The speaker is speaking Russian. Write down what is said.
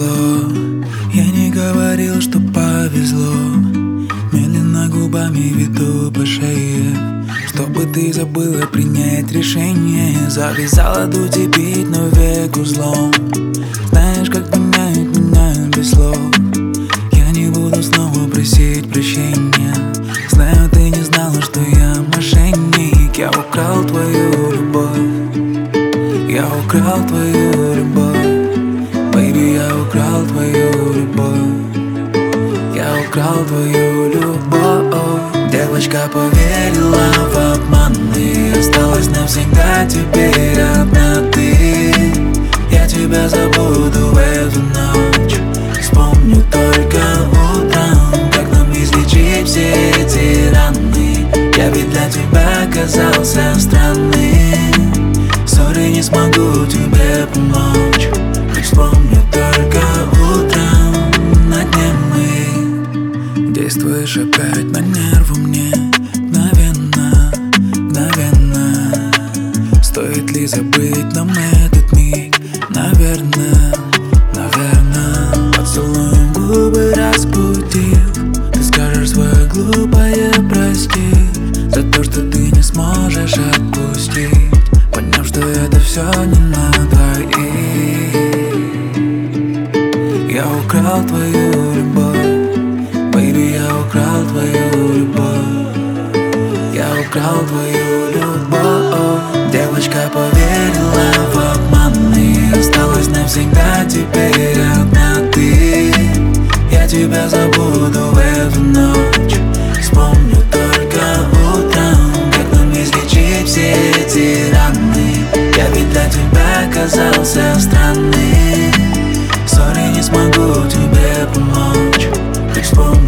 пронесло. Я не говорил, что повезло. Медленно губами веду по шее, чтобы ты забыла принять решение. Завязала дуть и бить, но век узлом. Знаешь, как меняют без слов. Я не буду снова просить прощения. Знаю, ты не знала, что я мошенник. Я украл твою любовь. Я украл твою любовь. Baby, я украл твою любовь. Я украл твою любовь. Девочка поверила в обман и осталась навсегда теперь одна ты. Я тебя забуду в эту ночь. Вспомню только утром, как нам излечить все эти раны. Я ведь для тебя оказался странным. Сори, не смогу тебе помочь. Вспомню только утром, на дне мы. Действуешь опять на нервы мне. Мгновенно, мгновенно. Стоит ли забыть нам этот миг? Наверное, наверное. Поцелуем губы разбудив. Ты скажешь свое глупое прости за то, что ты не сможешь отпустить, поняв, что это все не на двоих. Я украл твою любовь. Baby, я украл твою любовь. Я украл твою любовь. Девочка поверила в обман и осталась навсегда теперь одна ты. Я тебя забуду в эту ночь. Вспомню только утром, как нам излечить все эти раны. Я ведь для тебя оказался странным. Сори, не смогу тебе помочь. Ты вспомни